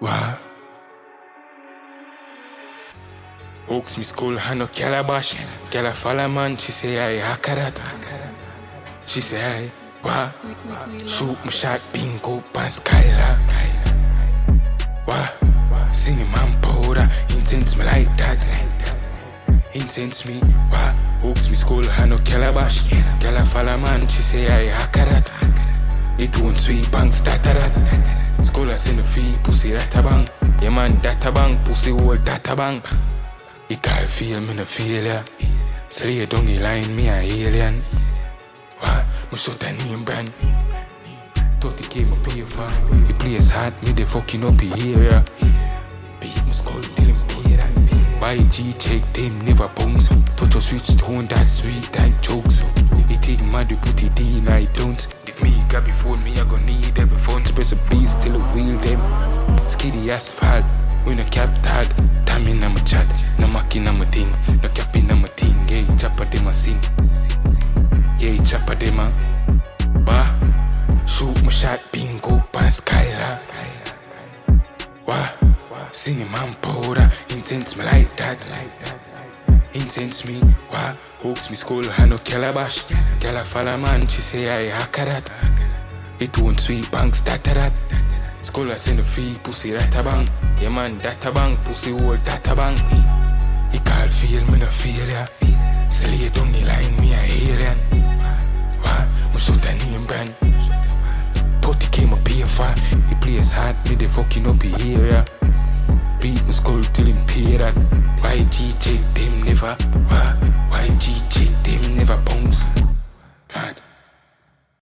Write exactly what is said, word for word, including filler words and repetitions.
What? Oaks me school, I no calabash. Girl a follow man, she say I hakarat. She say I, what? Shoot my shot, bingo, pan skylar. What? Singing man powder, intense me like that. Intense me, what? Oaks me school, I no calabash. Girl a follow man, she say I hakarat. It won't sweet bangs, that. School I send the fee, pussy that a bang. Yeah man, that a bang, pussy old that a bang. You can't feel me no failure. Slay down the line, me a alien. What? Me shut a name brand. thirty K me pay for. The place hard, me the fucking up the area. Beat my skull till him pay that. Y G check them never bounce. Touch a switch tone that sweet like jokes. He take mad to put it in, I don't. If me got before me, I gon' need every phone. Press a beast till I wheel them. Skiddy asphalt. We no cap tag, time in my chat, no macking on my thing, no capping on my thing, yeah, chopper dem a sing, yeah, chopper dem a, bah, shoot my shot, bingo, pan skylar, wah, singing man powder, intense me like that, intense me, wah, hooks me school, I no calabash, girl a follow man, she say I hakarat, it won't sweet banks, that that. School I send the fee, pussy that a bang. Yeah man, that a bang, pussy old that a bang. He can't feel me no failure. Slay down the line, me a alien. What? Me shoot a name brand. thirty K me pay for. The place hard, me the fucking up the area. Beat my skull till him pay that. Y G check them never. What? Y G check them never bounce.